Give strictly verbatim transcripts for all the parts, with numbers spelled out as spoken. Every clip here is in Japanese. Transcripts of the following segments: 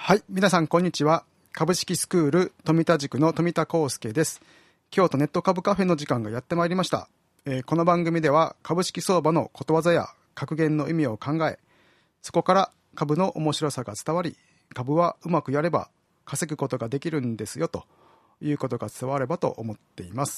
はい、皆さんこんにちは。株式スクール富田塾の富田康介です。京都ネット株カフェの時間がやってまいりました。えー、この番組では株式相場のことわざや格言の意味を考え、そこから株の面白さが伝わり、株はうまくやれば稼ぐことができるんですよということが伝わればと思っています。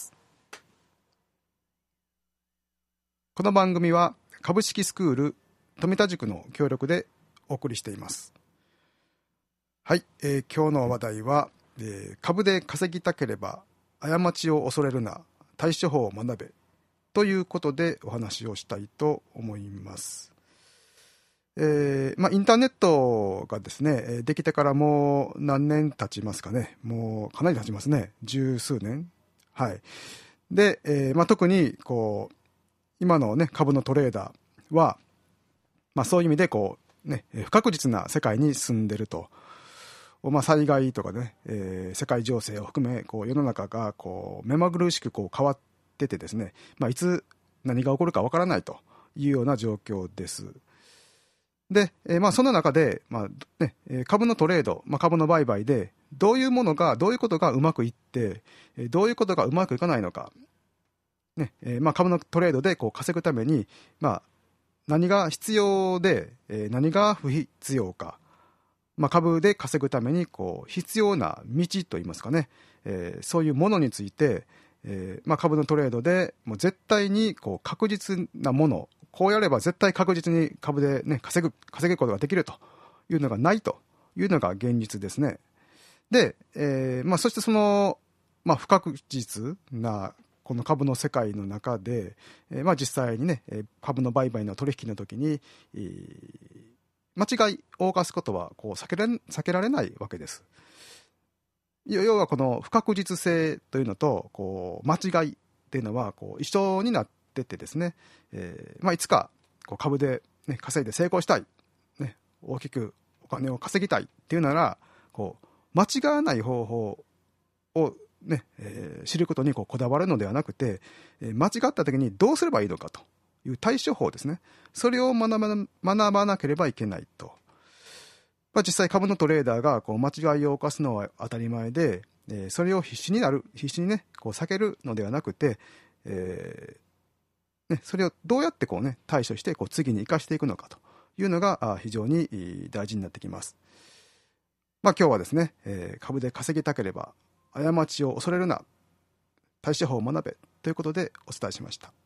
この番組は株式スクール富田塾の協力でお送りしています。はい、えー、今日の話題は、えー、株で稼ぎたければ過ちを恐れるな、対処法を学べということでお話をしたいと思います。えーまあ、インターネットがですねできてからもう何年経ちますかね。もうかなり経ちますね。十数年。はい。で、えーまあ、特にこう今のね株のトレーダーは、まあ、そういう意味でこうね不確実な世界に住んでると。まあ、災害とかね、えー、世界情勢を含めこう世の中がこう目まぐるしくこう変わっててですね、まあ、いつ何が起こるかわからないというような状況です。で、えー、まあその中で、まあね、株のトレード、まあ、株の売買でどういうものがどういうことがうまくいってどういうことがうまくいかないのか、ねえー、まあ株のトレードでこう稼ぐために、まあ、何が必要で、えー、何が不必要か、まあ、株で稼ぐためにこう必要な道といいますかね、えー、そういうものについて、えーまあ、株のトレードでもう絶対にこう確実なもの、こうやれば絶対確実に株で、ね、稼ぐ稼ぐことができるというのがないというのが現実ですね。で、えーまあ、そしてその、まあ、不確実なこの株の世界の中で、えーまあ、実際にね株の売買の取引の時に、えー間違いを犯すことはこう避けられ、避けられないわけです。要はこの不確実性というのとこう間違いっていうのはこう一緒になっててですね、えーまあ、いつかこう株で、ね、稼いで成功したい、ね、大きくお金を稼ぎたいっていうならこう間違わない方法を、ねえー、知ることにこうこだわるのではなくて、えー、間違った時にどうすればいいのかという対処法ですね。それを学ば、学ばなければいけないと。まあ、実際株のトレーダーがこう間違いを犯すのは当たり前で、えー、それを必死になる、必死にね、こう避けるのではなくて、えーね、それをどうやってこうね、対処してこう次に生かしていくのかというのが非常に大事になってきます。まあ、今日はですね、えー、株で稼ぎたければ過ちを恐れるな、対処法を学べということでお伝えしました。